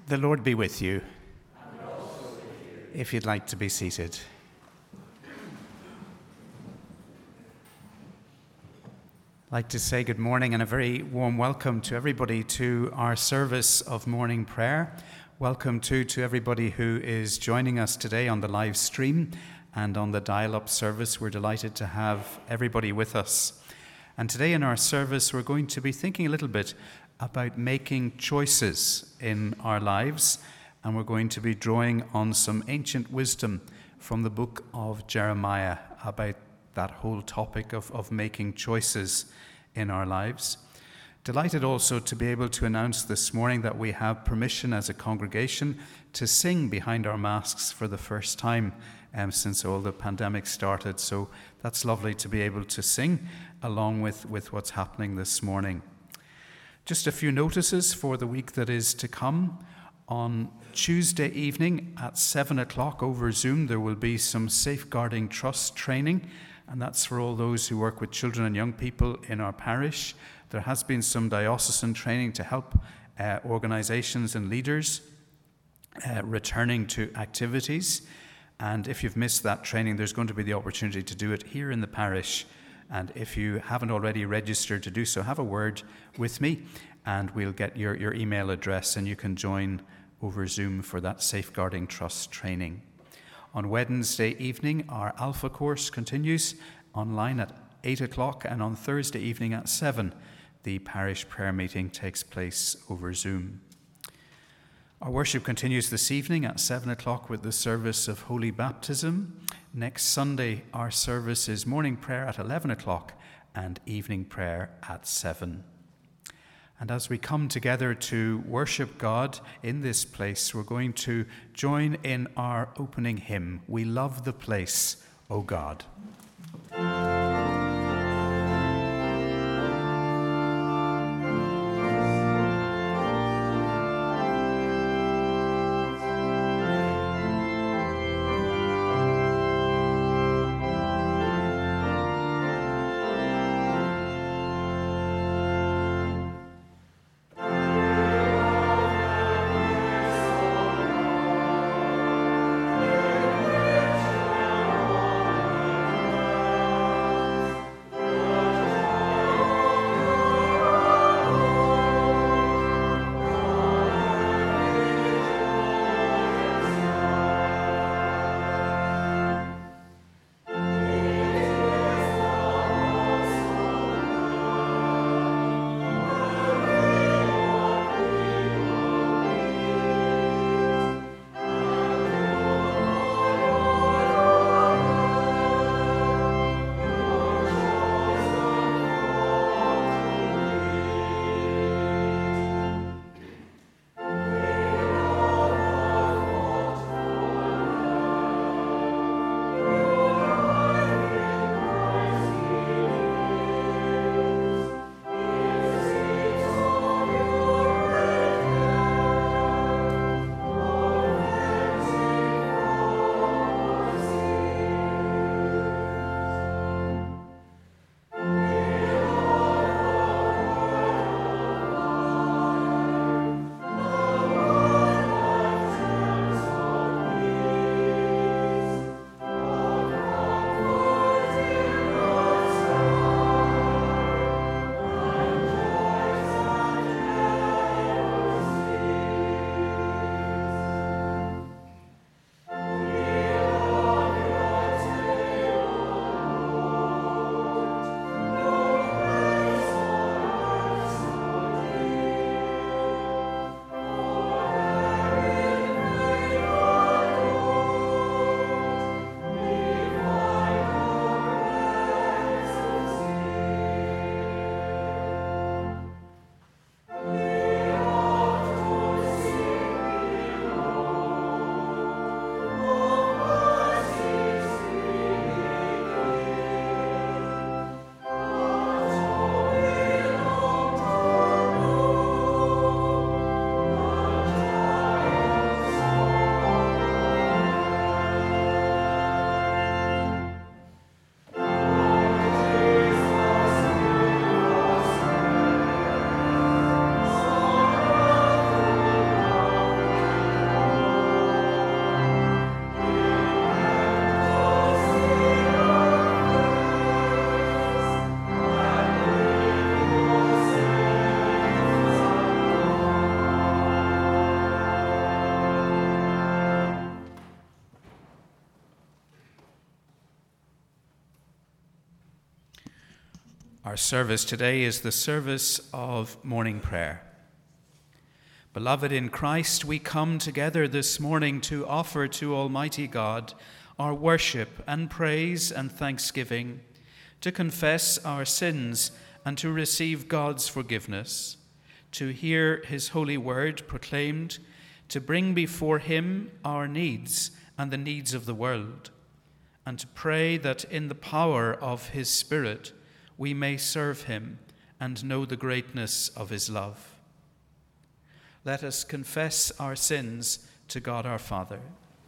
The Lord be with you. And also with you. If you'd like to be seated. I'd like to say good morning and a very warm welcome to everybody to our service of morning prayer. Welcome to everybody who is joining us today on the live stream and on the dial-up service. We're delighted to have everybody with us. And today in our service, we're going to be thinking a little bit about making choices in our lives, and we're going to be drawing on some ancient wisdom from the book of Jeremiah about that whole topic of making choices in our lives. Delighted also to be able to announce this morning that we have permission as a congregation to sing behind our masks for the first time since all the pandemic started. So that's lovely to be able to sing along with what's happening this morning. Just a few notices for the week that is to come. On Tuesday evening at 7 o'clock over Zoom, there will be some Safeguarding Trust training, and that's for all those who work with children and young people in our parish. There has been some diocesan training to help organisations and leaders returning to activities. And if you've missed that training, there's going to be the opportunity to do it here in the parish. And if you haven't already registered to do so, have a word with me and we'll get your email address and you can join over Zoom for that Safeguarding Trust training. On Wednesday evening, our Alpha course continues online at 8 o'clock, and on Thursday evening at 7, the parish prayer meeting takes place over Zoom. Our worship continues this evening at 7 o'clock with the service of Holy Baptism. Next Sunday, our service is morning prayer at 11 o'clock and evening prayer at 7. And as we come together to worship God in this place, we're going to join in our opening hymn, "We Love the Place, O God." Our service today is the service of morning prayer. Beloved in Christ, we come together this morning to offer to Almighty God our worship and praise and thanksgiving, to confess our sins and to receive God's forgiveness, to hear his holy word proclaimed, to bring before him our needs and the needs of the world, and to pray that in the power of his Spirit we may serve him and know the greatness of his love. Let us confess our sins to God our Father.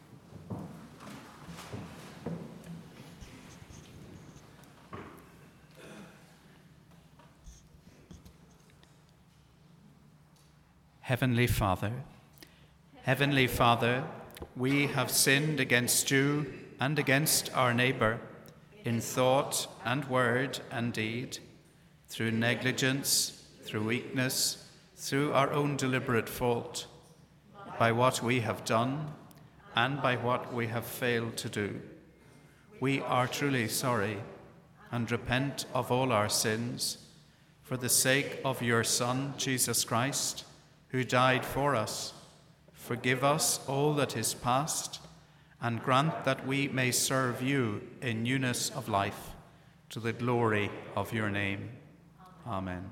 Heavenly Father, we have sinned against you and against our neighbor in thought and word and deed, through negligence, through weakness, through our own deliberate fault, by what we have done and by what we have failed to do. We are truly sorry and repent of all our sins for the sake of your Son, Jesus Christ, who died for us. Forgive us all that is past, and grant that we may serve you in newness of life, to the glory of your name. Amen.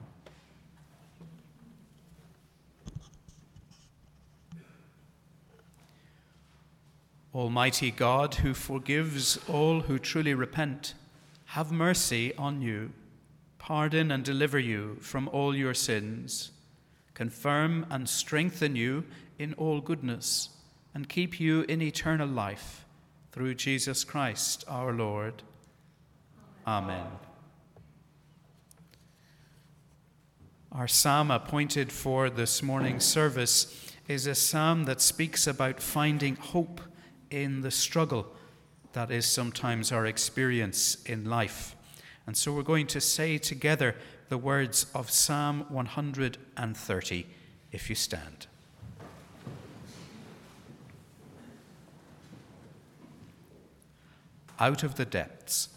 Almighty God, who forgives all who truly repent, have mercy on you, pardon and deliver you from all your sins, confirm and strengthen you in all goodness, and keep you in eternal life, through Jesus Christ our Lord. Amen. Our psalm appointed for this morning's service is a psalm that speaks about finding hope in the struggle that is sometimes our experience in life. And so we're going to say together the words of Psalm 130, if you stand. Out of the depths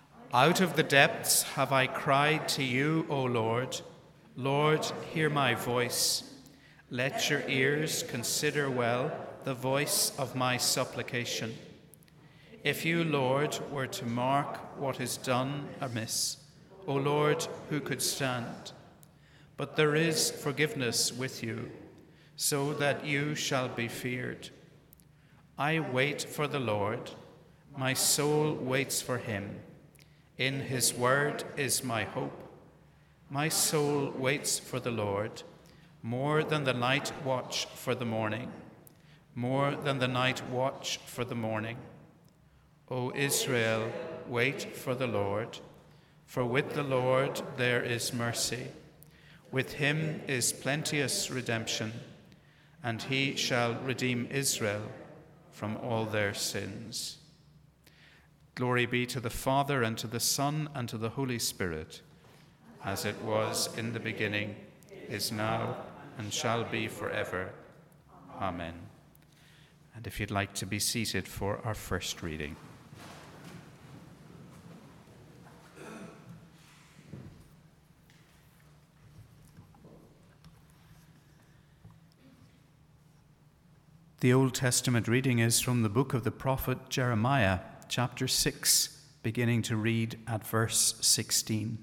have I cried to you, O Lord. Lord, hear my voice. Let your ears consider well the voice of my supplication. If you, Lord, were to mark what is done amiss, O Lord, who could stand? But there is forgiveness with you, so that you shall be feared. I wait for the Lord. My soul waits for him. In his word is my hope. My soul waits for the Lord, more than the night watch for the morning, more than the night watch for the morning. O Israel, wait for the Lord, for with the Lord there is mercy. With him is plenteous redemption, and he shall redeem Israel from all their sins. Glory be to the Father, and to the Son, and to the Holy Spirit, as it was in the beginning, is now, and shall be forever. Amen. And if you'd like to be seated for our first reading. The Old Testament reading is from the book of the prophet Jeremiah, chapter 6, beginning to read at verse 16.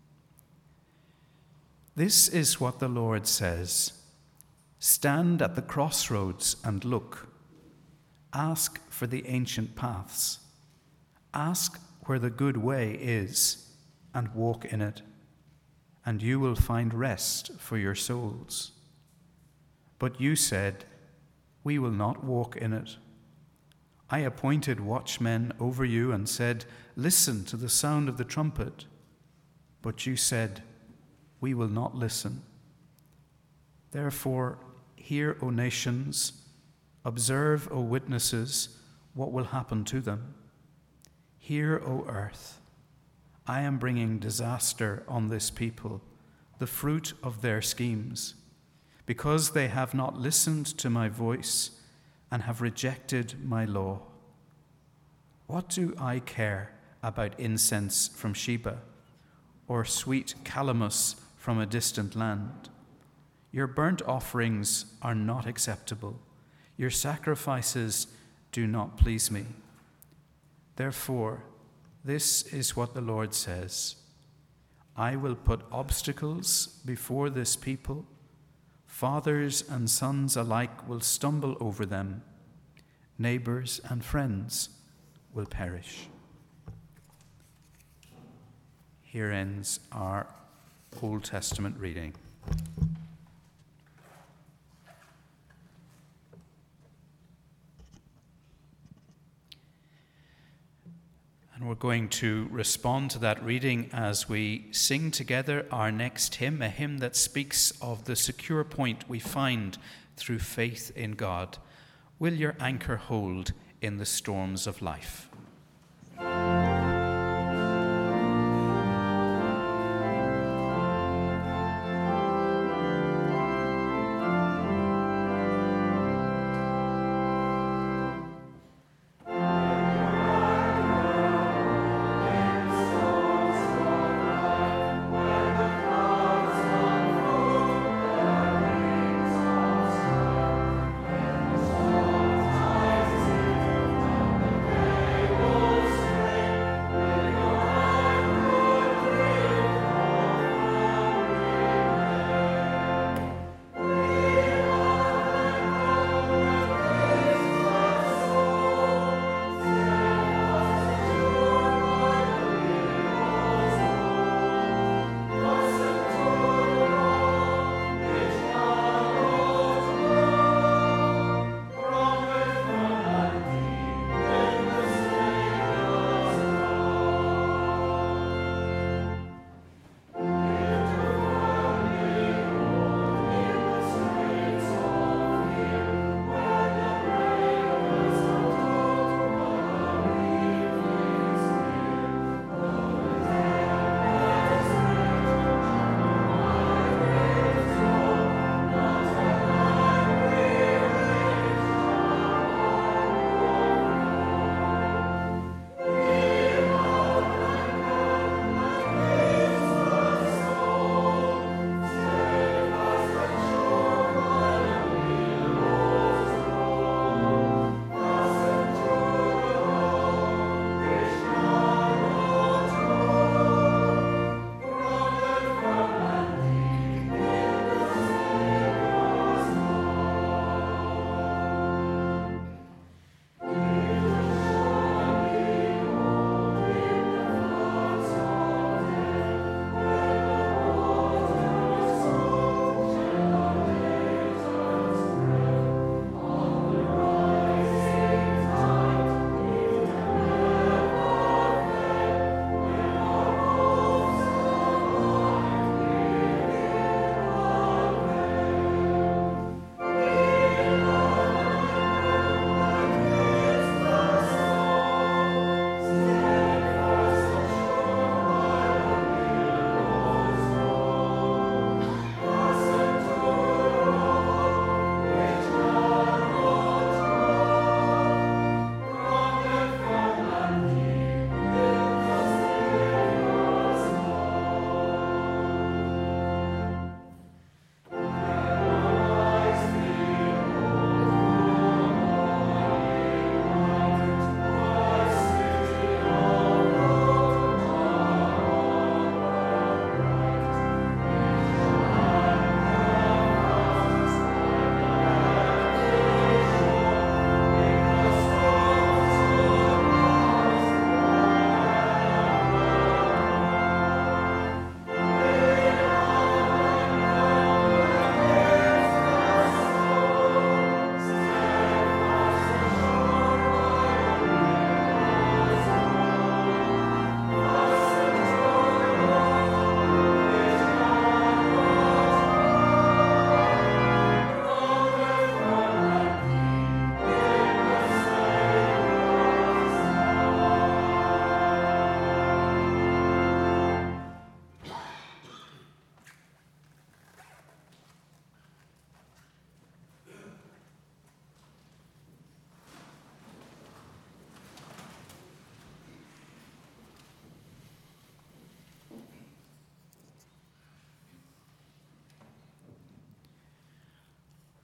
This is what the Lord says: Stand at the crossroads and look. Ask for the ancient paths. Ask where the good way is, and walk in it, and you will find rest for your souls. But you said, We will not walk in it. I appointed watchmen over you and said, Listen to the sound of the trumpet. But you said, We will not listen. Therefore, hear, O nations, observe, O witnesses, what will happen to them. Hear, O earth, I am bringing disaster on this people, the fruit of their schemes, because they have not listened to my voice and have rejected my law. What do I care about incense from Sheba, or sweet calamus from a distant land. Your burnt offerings are not acceptable. Your sacrifices do not please me. Therefore, this is what the Lord says: I will put obstacles before this people. Fathers and sons alike will stumble over them. Neighbors and friends will perish. Here ends our Old Testament reading. And we're going to respond to that reading as we sing together our next hymn, a hymn that speaks of the secure point we find through faith in God. Will your anchor hold in the storms of life?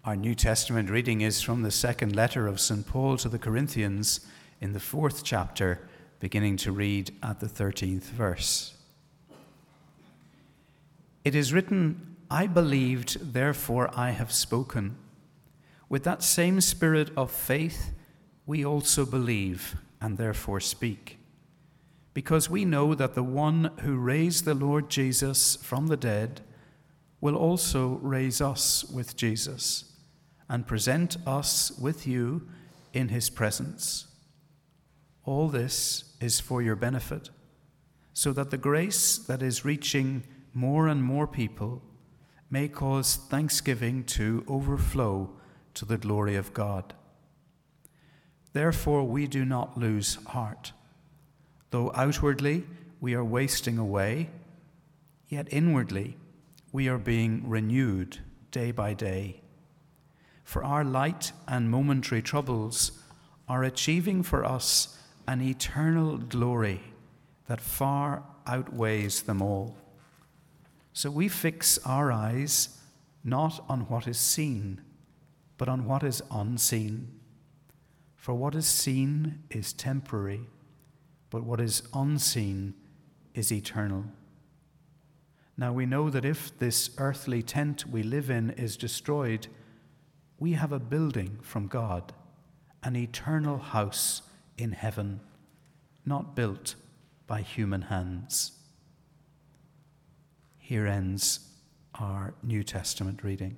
Our New Testament reading is from the second letter of St. Paul to the Corinthians in the 4th chapter, beginning to read at the 13th verse. It is written, "I believed, therefore I have spoken. With that same spirit of faith, we also believe and therefore speak. Because we know that the one who raised the Lord Jesus from the dead will also raise us with Jesus and present us with you in his presence. All this is for your benefit, so that the grace that is reaching more and more people may cause thanksgiving to overflow to the glory of God. Therefore we do not lose heart. Though outwardly we are wasting away, yet inwardly we are being renewed day by day. For our light and momentary troubles are achieving for us an eternal glory that far outweighs them all. So we fix our eyes not on what is seen, but on what is unseen. For what is seen is temporary, but what is unseen is eternal. Now we know that if this earthly tent we live in is destroyed, we have a building from God, an eternal house in heaven, not built by human hands." Here ends our New Testament reading.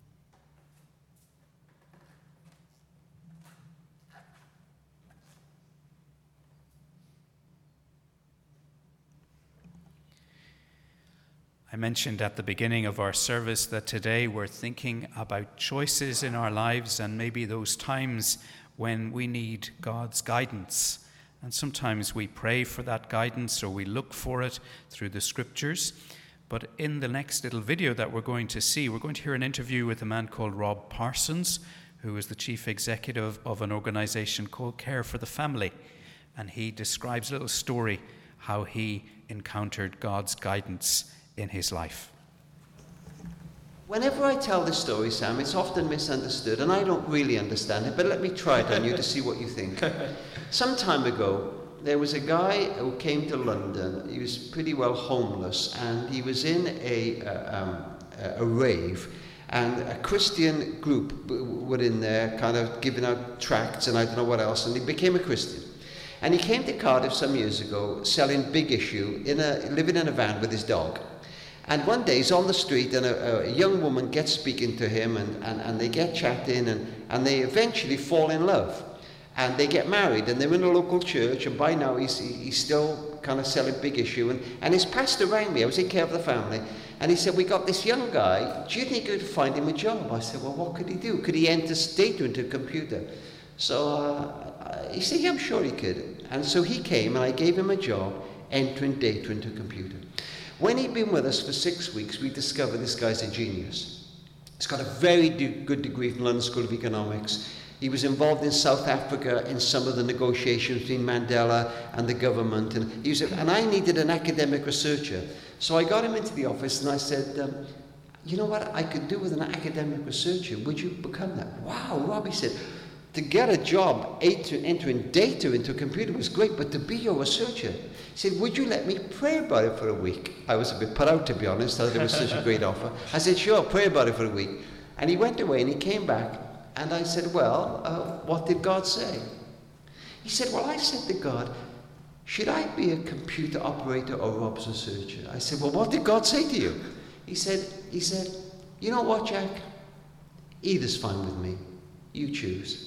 I mentioned at the beginning of our service that today we're thinking about choices in our lives and maybe those times when we need God's guidance. And sometimes we pray for that guidance or we look for it through the scriptures. But in the next little video that we're going to see, we're going to hear an interview with a man called Rob Parsons, who is the chief executive of an organization called Care for the Family. And he describes a little story how he encountered God's guidance in his life. Whenever I tell this story, Sam, it's often misunderstood, and I don't really understand it, but let me try it on you to see what you think. Some time ago, there was a guy who came to London. He was pretty well homeless, and he was in a rave, and a Christian group were in there kind of giving out tracts and I don't know what else, and he became a Christian. And he came to Cardiff some years ago selling Big Issue, living in a van with his dog. And one day he's on the street and a young woman gets speaking to him and they get chatting and they eventually fall in love. And they get married and they're in a local church, and by now he's still kind of selling Big Issue. And his pastor rang me, I was in Care for the Family, and he said, "We got this young guy, do you think you could find him a job?" I said, "Well, what could he do? Could he enter data into a computer?" So he said, "Yeah, I'm sure he could." And so he came and I gave him a job entering data into a computer. When he'd been with us for 6 weeks, we discovered this guy's a genius. He's got a very good degree from London School of Economics. He was involved in South Africa in some of the negotiations between Mandela and the government. And I needed an academic researcher. So I got him into the office and I said, "You know what I could do with an academic researcher? Would you become that?" "Wow," Robbie said, "to get a job entering data into a computer was great, but to be your researcher," he said, "would you let me pray about it for a week?" I was a bit put out, to be honest. I thought it was such a great offer. I said, "Sure, pray about it for a week." And he went away and he came back and I said, "Well, what did God say?" He said, "Well, I said to God, should I be a computer operator or Rob's researcher?" I said, "Well, what did God say to you?" He said, "You know what, Jack? Either's fine with me. You choose."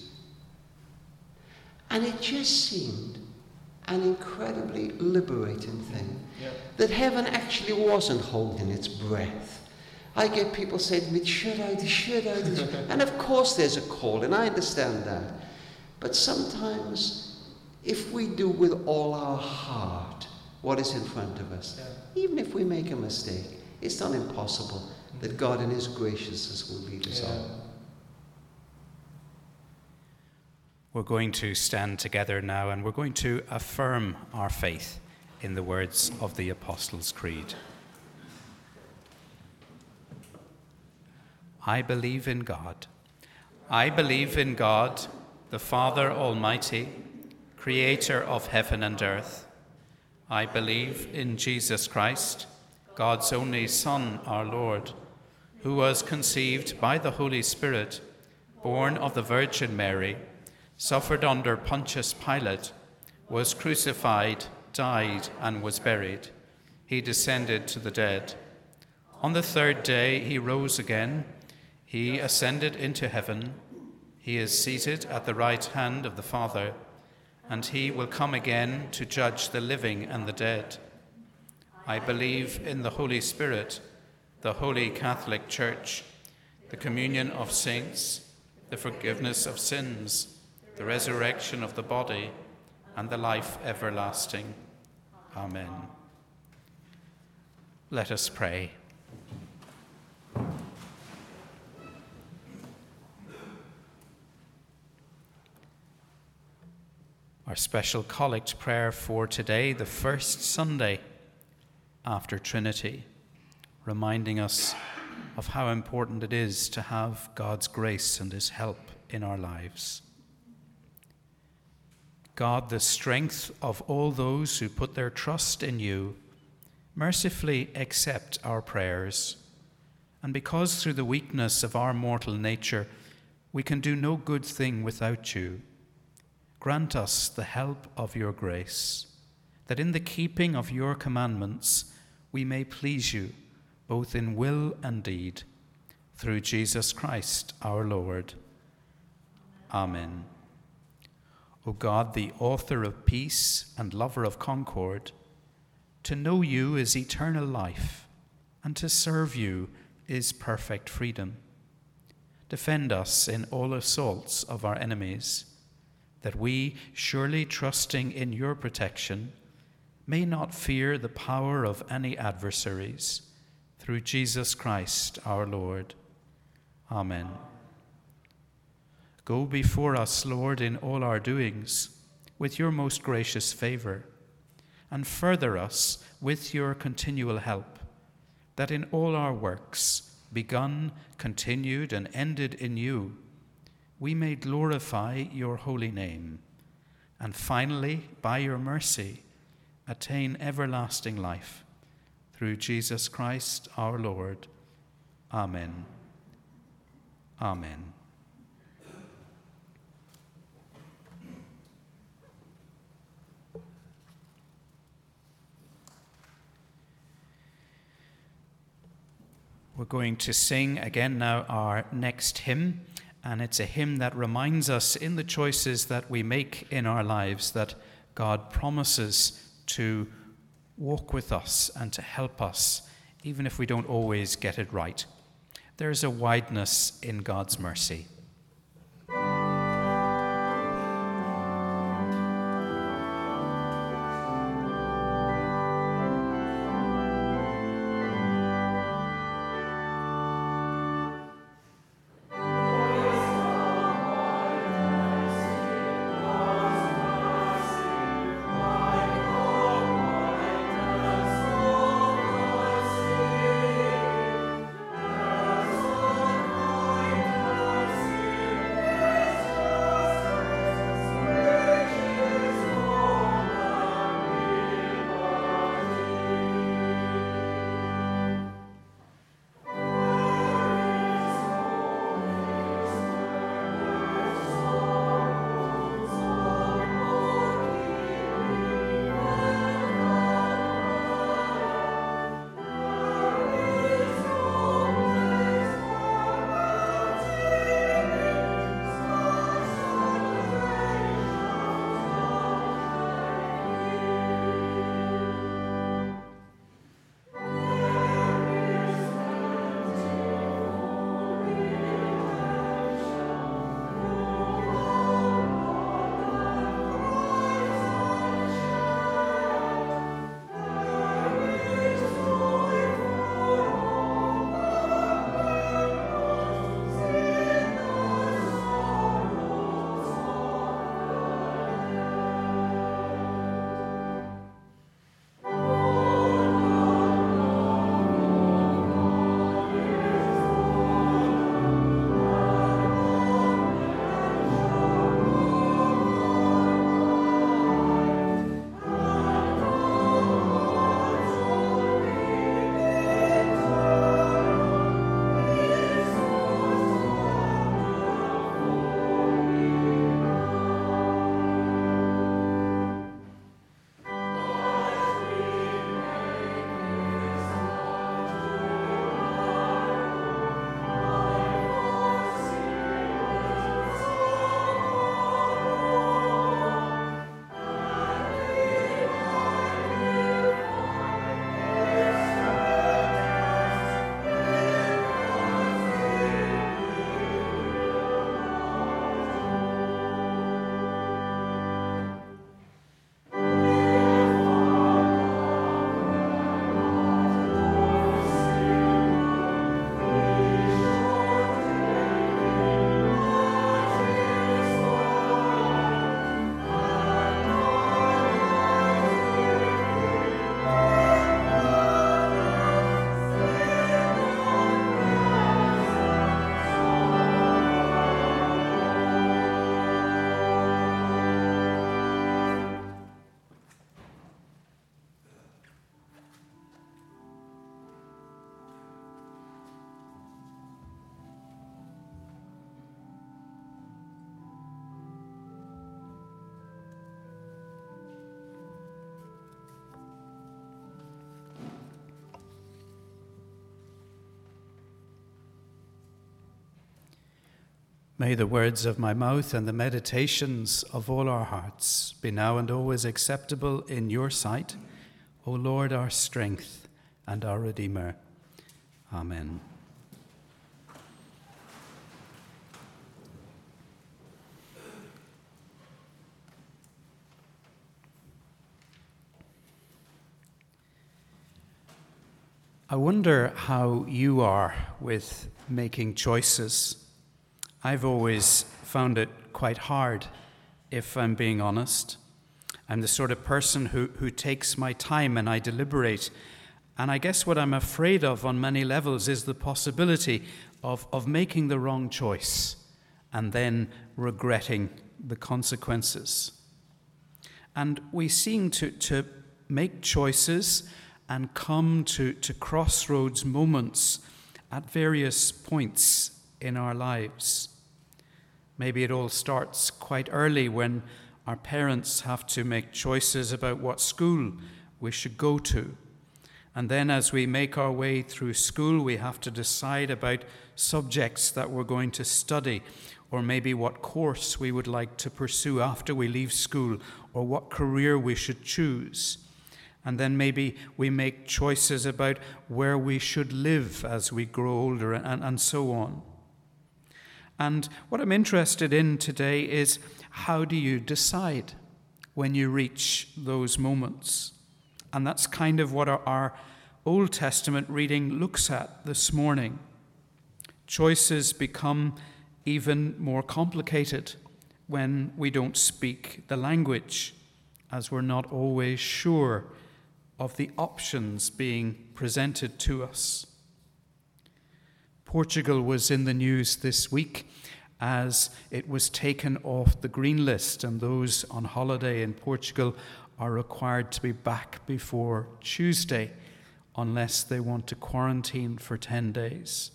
And it just seemed an incredibly liberating thing. That heaven actually wasn't holding its breath. I get people saying to me, should I? And of course there's a call, and I understand that. But sometimes, if we do with all our heart what is in front of us, even if we make a mistake, it's not impossible that God in his graciousness will lead us on. We're going to stand together now and we're going to affirm our faith in the words of the Apostles' Creed. I believe in God, I believe in God, the Father Almighty, creator of heaven and earth. I believe in Jesus Christ, God's only Son, our Lord, who was conceived by the Holy Spirit, born of the Virgin Mary, suffered under Pontius Pilate, was crucified, died, and was buried. He descended to the dead. On the third day he rose again. He ascended into heaven. He is seated at the right hand of the Father, and he will come again to judge the living and the dead. I believe in the Holy Spirit, the Holy Catholic Church, the communion of saints, the forgiveness of sins, the resurrection of the body, and the life everlasting. Amen. Let us pray. Our special collect prayer for today, the first Sunday after Trinity, reminding us of how important it is to have God's grace and his help in our lives. God, the strength of all those who put their trust in you, mercifully accept our prayers. And because through the weakness of our mortal nature, we can do no good thing without you, grant us the help of your grace, that in the keeping of your commandments we may please you, both in will and deed, through Jesus Christ our Lord. Amen. O God, the author of peace and lover of concord, to know you is eternal life, and to serve you is perfect freedom. Defend us in all assaults of our enemies, that we, surely trusting in your protection, may not fear the power of any adversaries, through Jesus Christ our Lord. Amen. Go before us, Lord, in all our doings, with your most gracious favor, and further us with your continual help, that in all our works, begun, continued, and ended in you, we may glorify your holy name, and finally, by your mercy, attain everlasting life, through Jesus Christ our Lord. Amen. Amen. We're going to sing again now our next hymn, and it's a hymn that reminds us in the choices that we make in our lives that God promises to walk with us and to help us, even if we don't always get it right. There's a wideness in God's mercy. May the words of my mouth and the meditations of all our hearts be now and always acceptable in your sight, O Lord, our strength and our Redeemer. Amen. I wonder how you are with making choices. I've always found it quite hard, if I'm being honest. I'm the sort of person who takes my time and I deliberate. And I guess what I'm afraid of on many levels is the possibility of making the wrong choice and then regretting the consequences. And we seem to make choices and come to crossroads moments at various points in our lives. Maybe it all starts quite early when our parents have to make choices about what school we should go to. And then as we make our way through school, we have to decide about subjects that we're going to study, or maybe what course we would like to pursue after we leave school, or what career we should choose. And then maybe we make choices about where we should live as we grow older, and so on. And what I'm interested in today is, how do you decide when you reach those moments? And that's kind of what our Old Testament reading looks at this morning. Choices become even more complicated when we don't speak the language, as we're not always sure of the options being presented to us. Portugal was in the news this week as it was taken off the green list, and those on holiday in Portugal are required to be back before Tuesday unless they want to quarantine for 10 days.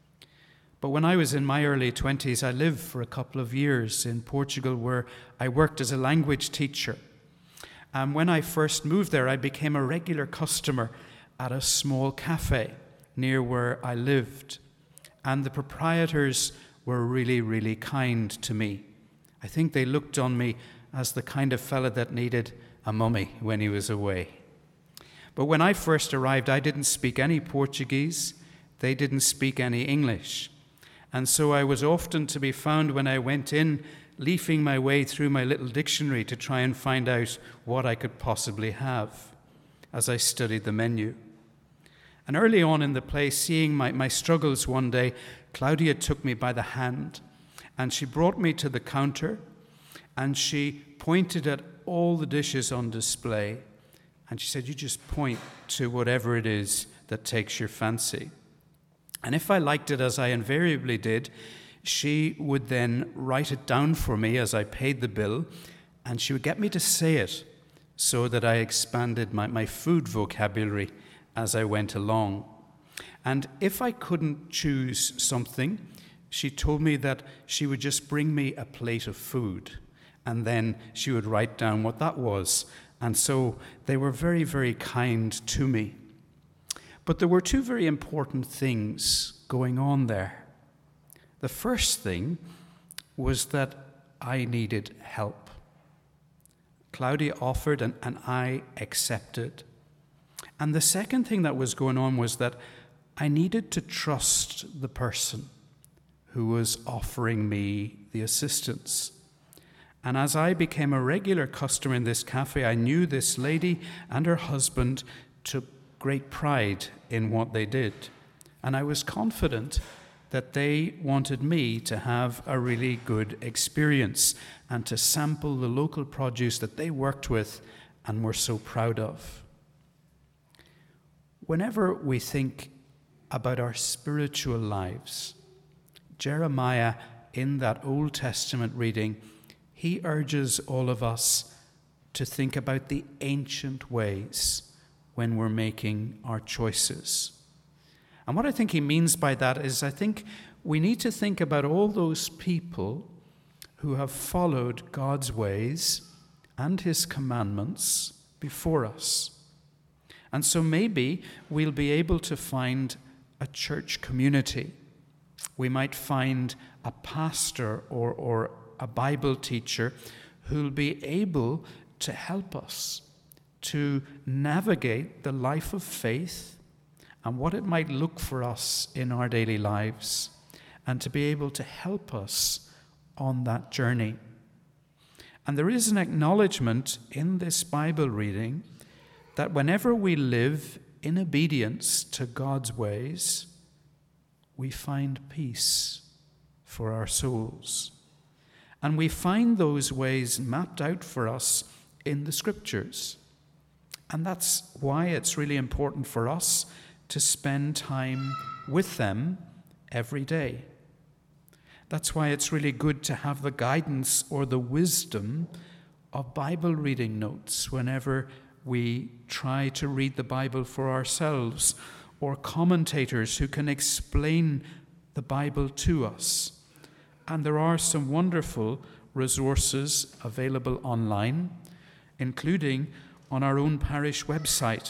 But when I was in my early 20s, I lived for a couple of years in Portugal where I worked as a language teacher. And when I first moved there, I became a regular customer at a small cafe near where I lived. And the proprietors were really, really kind to me. I think they looked on me as the kind of fella that needed a mummy when he was away. But when I first arrived, I didn't speak any Portuguese. They didn't speak any English. And so I was often to be found when I went in, leafing my way through my little dictionary to try and find out what I could possibly have as I studied the menu. And early on in the play, seeing my struggles one day, Claudia took me by the hand and she brought me to the counter and she pointed at all the dishes on display and she said, "You just point to whatever it is that takes your fancy." And if I liked it, as I invariably did, she would then write it down for me as I paid the bill, and she would get me to say it so that I expanded my food vocabulary as I went along. And if I couldn't choose something, she told me that she would just bring me a plate of food, and then she would write down what that was. And so they were very, very kind to me. But there were two very important things going on there. The first thing was that I needed help. Claudia offered and I accepted. And the second thing that was going on was that I needed to trust the person who was offering me the assistance. And as I became a regular customer in this cafe, I knew this lady and her husband took great pride in what they did. And I was confident that they wanted me to have a really good experience and to sample the local produce that they worked with and were so proud of. Whenever we think about our spiritual lives, Jeremiah, in that Old Testament reading, he urges all of us to think about the ancient ways when we're making our choices. And what I think he means by that is, I think we need to think about all those people who have followed God's ways and his commandments before us. And so maybe we'll be able to find a church community We might find a pastor or a Bible teacher who'll be able to help us to navigate the life of faith and what it might look for us in our daily lives, and to be able to help us on that journey. And there is an acknowledgement in this Bible reading that whenever we live in obedience to God's ways, we find peace for our souls. And we find those ways mapped out for us in the Scriptures. And that's why it's really important for us to spend time with them every day. That's why it's really good to have the guidance or the wisdom of Bible reading notes whenever we try to read the Bible for ourselves, or commentators who can explain the Bible to us. And there are some wonderful resources available online, including on our own parish website.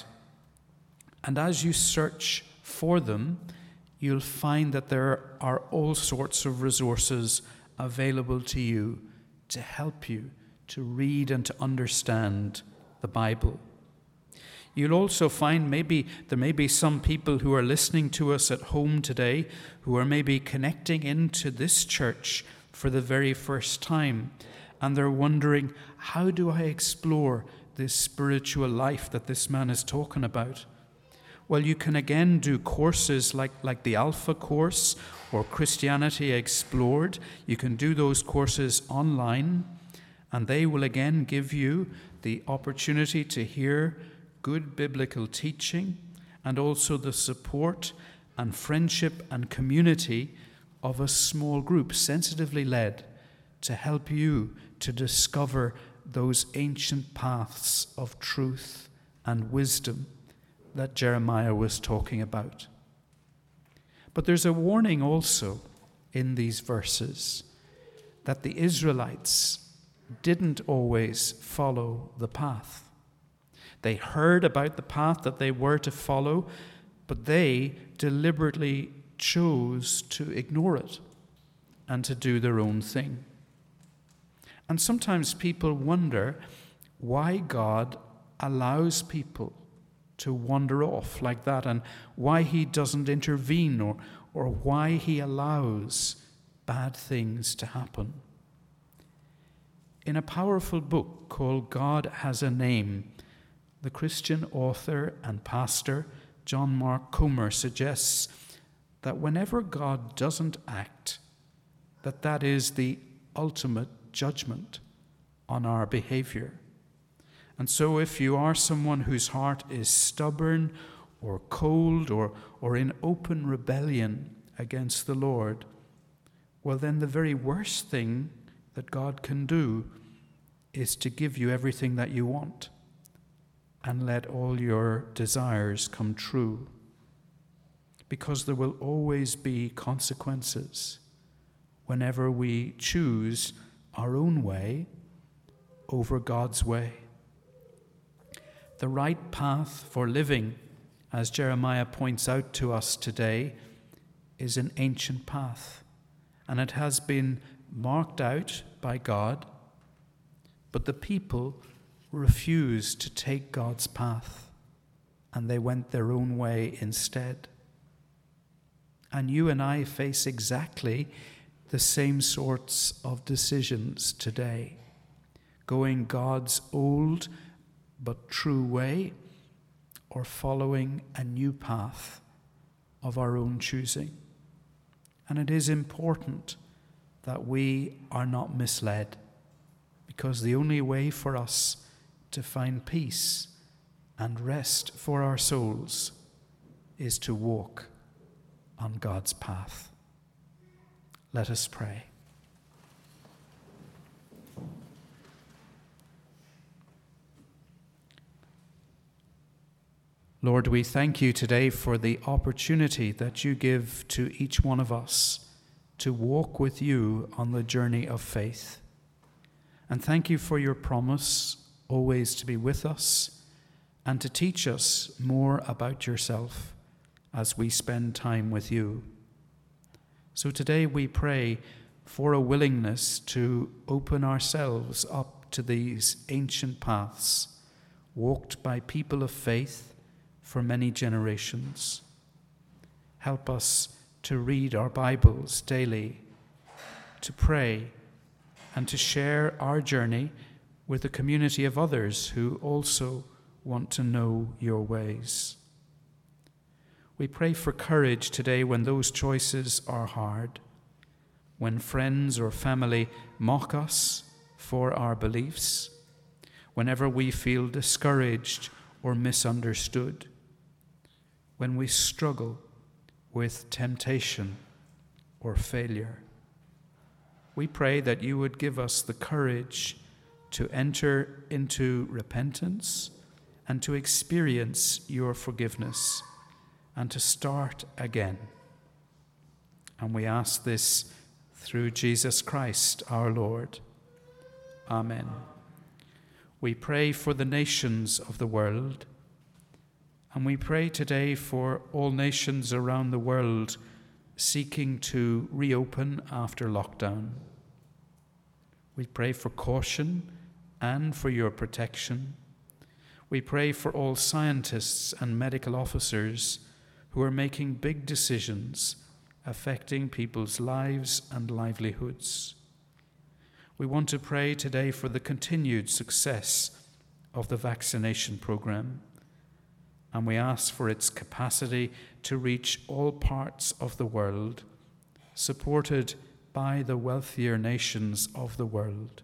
And as you search for them, you'll find that there are all sorts of resources available to you to help you to read and to understand the Bible. You'll also find there may be some people who are listening to us at home today who are maybe connecting into this church for the very first time, and they're wondering, how do I explore this spiritual life that this man is talking about? Well, you can again do courses like the Alpha course or Christianity Explored. You can do those courses online, and they will again give you the opportunity to hear good biblical teaching, and also the support and friendship and community of a small group, sensitively led, to help you to discover those ancient paths of truth and wisdom that Jeremiah was talking about. But there's a warning also in these verses that the Israelites didn't always follow the path. They heard about the path that they were to follow, but they deliberately chose to ignore it and to do their own thing. And sometimes people wonder why God allows people to wander off like that, and why he doesn't intervene, or why he allows bad things to happen. In a powerful book called God Has a Name, the Christian author and pastor John Mark Comer suggests that whenever God doesn't act, that is the ultimate judgment on our behavior. And so if you are someone whose heart is stubborn or cold or in open rebellion against the Lord, well then the very worst thing that God can do is to give you everything that you want and let all your desires come true. Because there will always be consequences whenever we choose our own way over God's way. The right path for living, as Jeremiah points out to us today, is an ancient path, and it has been marked out by God, but the people refused to take God's path, and they went their own way instead. And you and I face exactly the same sorts of decisions today, going God's old but true way, or following a new path of our own choosing. And it is important that we are not misled, because the only way for us to find peace and rest for our souls is to walk on God's path. Let us pray. Lord, we thank you today for the opportunity that you give to each one of us to walk with you on the journey of faith. And thank you for your promise always to be with us and to teach us more about yourself as we spend time with you. So today we pray for a willingness to open ourselves up to these ancient paths walked by people of faith for many generations. Help us to read our Bibles daily, to pray, and to share our journey with a community of others who also want to know your ways. We pray for courage today when those choices are hard, when friends or family mock us for our beliefs, whenever we feel discouraged or misunderstood, when we struggle with temptation or failure. We pray that you would give us the courage to enter into repentance and to experience your forgiveness and to start again. And we ask this through Jesus Christ our Lord. Amen. We pray for the nations of the world, and we pray today for all nations around the world seeking to reopen after lockdown. We pray for caution and for your protection. We pray for all scientists and medical officers who are making big decisions affecting people's lives and livelihoods. We want to pray today for the continued success of the vaccination program, and we ask for its capacity to reach all parts of the world, supported by the wealthier nations of the world.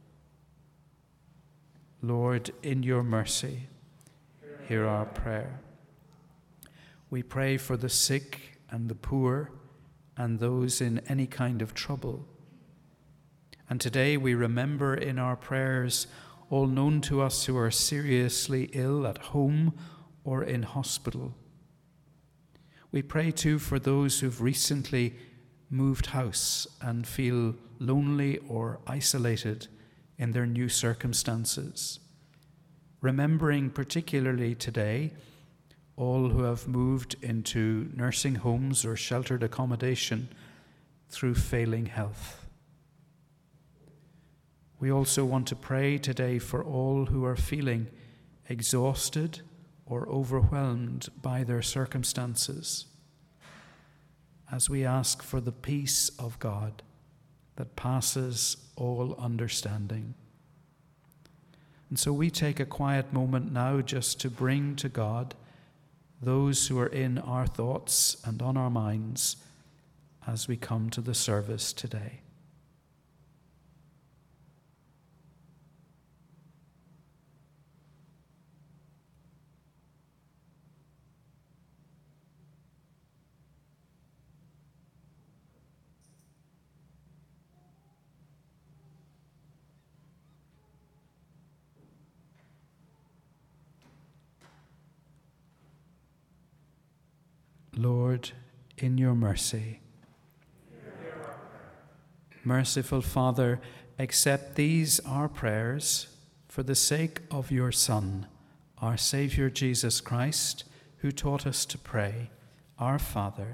Lord, in your mercy, hear our prayer. We pray for the sick and the poor and those in any kind of trouble. And today we remember in our prayers all known to us who are seriously ill at home or in hospital. We pray too for those who've recently moved house and feel lonely or isolated in their new circumstances, remembering particularly today all who have moved into nursing homes or sheltered accommodation through failing health. We also want to pray today for all who are feeling exhausted or overwhelmed by their circumstances, as we ask for the peace of God that passes all understanding. And so we take a quiet moment now just to bring to God those who are in our thoughts and on our minds as we come to the service today. Lord, in your mercy. Merciful Father, accept these our prayers for the sake of your Son, our Saviour Jesus Christ, who taught us to pray, Our Father,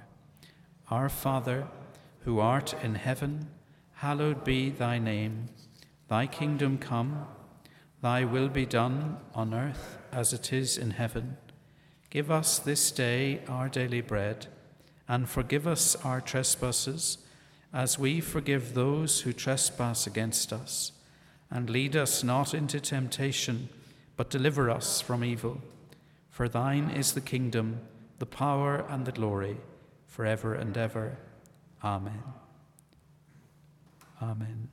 who art in heaven, hallowed be thy name. Thy kingdom come, thy will be done on earth as it is in heaven. Give us this day our daily bread, and forgive us our trespasses, as we forgive those who trespass against us. And lead us not into temptation, but deliver us from evil. For thine is the kingdom, the power, and the glory, forever and ever. Amen. Amen.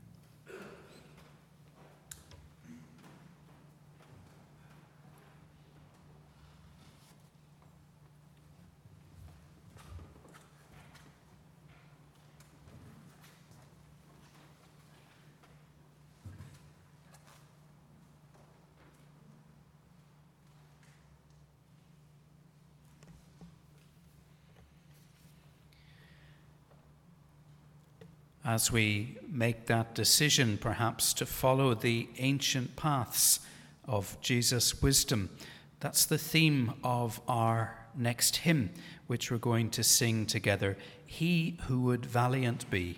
As we make that decision, perhaps, to follow the ancient paths of Jesus' wisdom, that's the theme of our next hymn, which we're going to sing together he who would valiant be.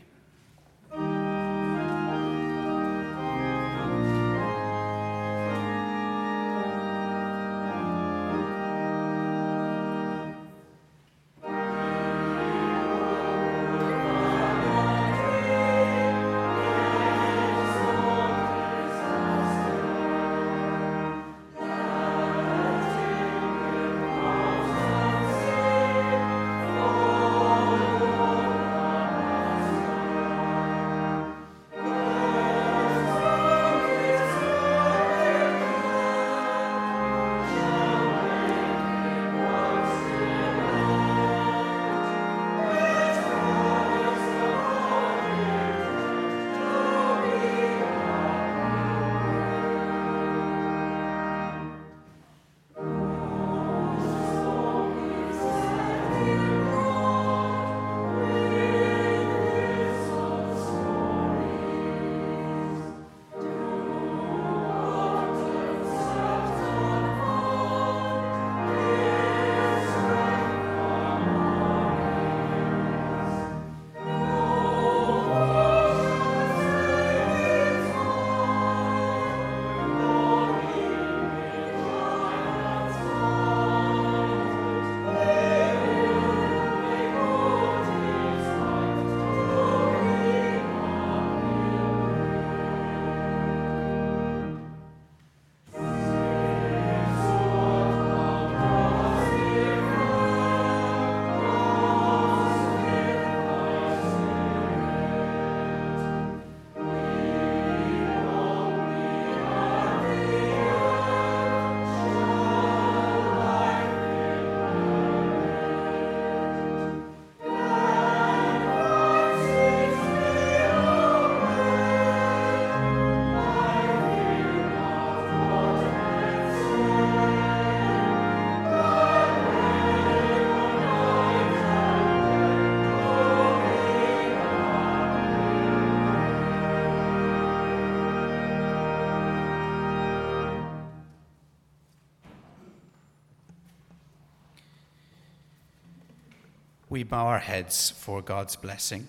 We bow our heads for God's blessing.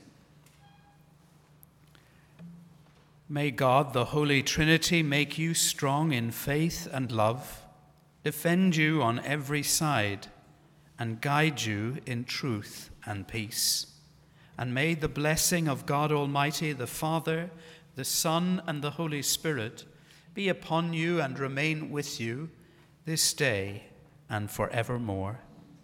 May God, the Holy Trinity, make you strong in faith and love, defend you on every side, and guide you in truth and peace. And may the blessing of God Almighty, the Father, the Son, and the Holy Spirit be upon you and remain with you this day and forevermore.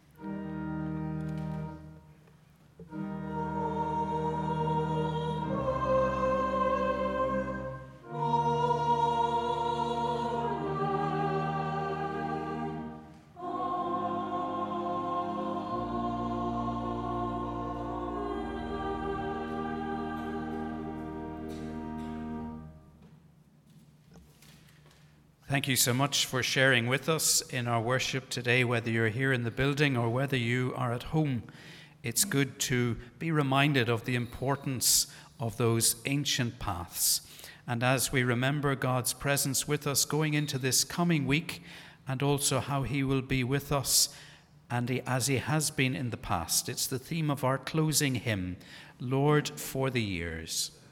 Thank you so much for sharing with us in our worship today, whether you're here in the building or whether you are at home. It's good to be reminded of the importance of those ancient paths. And as we remember God's presence with us going into this coming week, and also how he will be with us as he has been in the past, it's the theme of our closing hymn, Lord, for the years.